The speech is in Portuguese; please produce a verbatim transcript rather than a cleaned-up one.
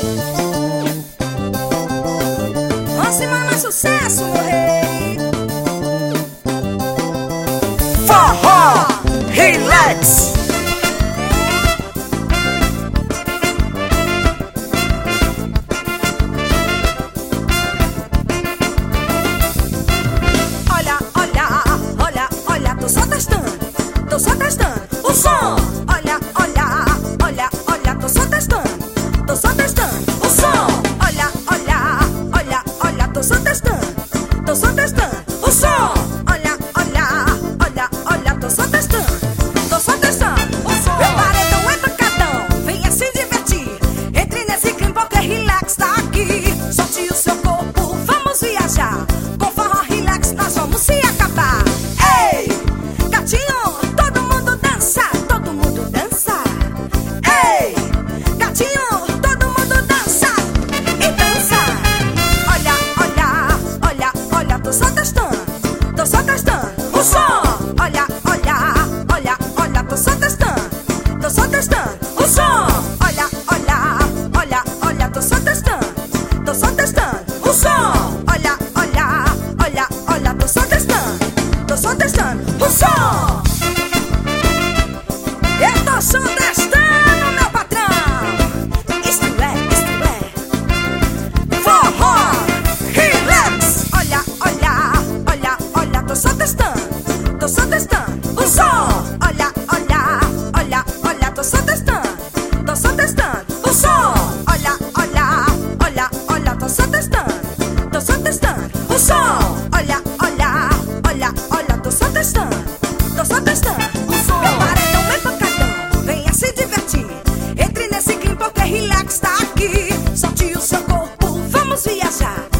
Próxima mais sucesso, meu rei. Forró Relax. Olha, olha, olha, olha, tô só testando, tô só testando o som. Olha, olha, olha, olha, tô só testando, tô só testando o som. Olha, olha, olha, olha, tô só testando, tô só testando o som. Olha, olha, olha, olha, tô só testando, tô só testando o som. Meu paredão é pancadão, venha se divertir. Entre nesse clima porque relax tá aqui. Solte o seu corpo, vamos viajar. Com forró relax nós vamos se acabar. Ei, gatinho, todo mundo dança, todo mundo dança. Ei, gatinho, todo mundo dança e dança. Olha, olha, olha, olha, tô só testando, tô só testando o som. Olha, olha, olha, olha, tô só testando, tô só testando o som. Olha, olha, olha, olha, tô só testando, tô só testando o som. Olha, olha, olha, olha, tô só testando, tô só testando o som. Eu tô só testando, meu patrão. Isto é, isto é forró relax. Olha, olha, olha, olha, tô só testando, tô só testando o som. Olha, olha, olha, olha, tô só testando, tô só testando o som. Olha, olha, olha, olha, tô só testando, tô só testando o som. Olha, olha, olha, olha, tô só testando, tô só testando o som. Meu paredão é pancadão, venha se divertir. Entre nesse clima porque relax tá aqui. Solte o seu corpo, vamos viajar.